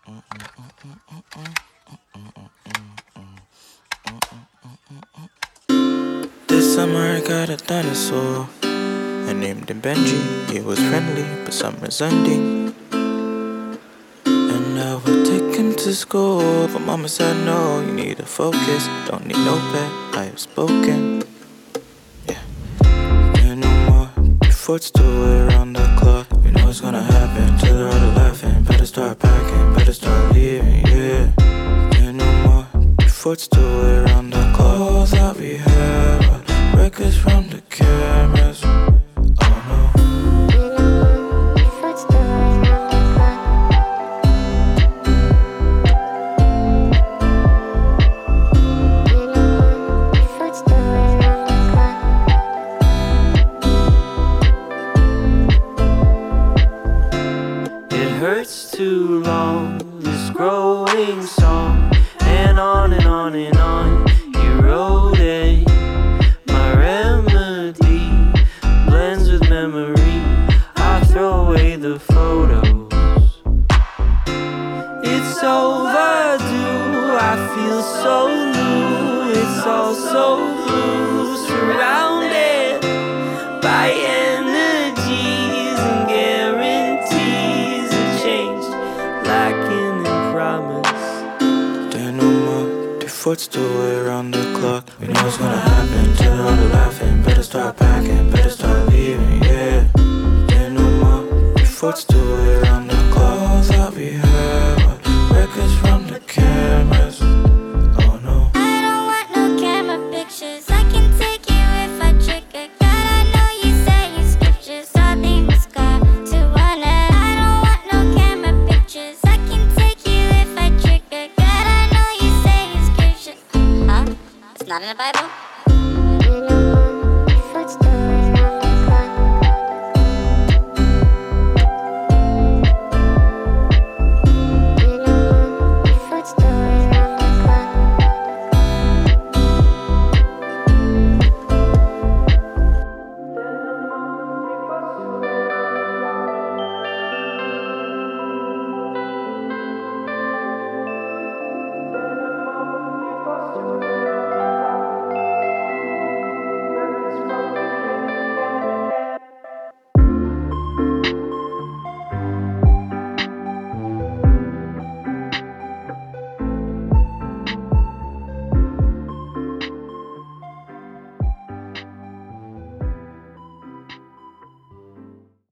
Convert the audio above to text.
This summer I got a dinosaur. I named him Benji. He was friendly, but summer's ending. And I would take him to school, but mama said no, you need to focus. Don't need no pet, I have spoken. Yeah. No more before it's 2 around the clock. We know it's gonna happen, till they're all laughing. Better start packing, better start leaving, yeah. No more before it's 2 around the clock. All that we have are records from the cameras. Hurts too long, this growing song, and on and on and on. You wrote it, my remedy blends with memory. I throw away the photos. It's overdue, I feel so new. It's all so blue, surrounded by energies and guarantees. Lacking in promise. There no more before it's 2 around the clock. We know it's gonna happen, till they're all laughing. Better start packing, better start leaving, yeah. There no more before it's 2 around the clock. All that we have are records from the cameras. Oh no. I don't want no camera pictures. I can take you if I trigger. God, I know you say your scriptures. All they must go to one end. I don't want no camera pictures. I can take you if I trigger. God, I know you say your scriptures. Huh? It's not in the Bible?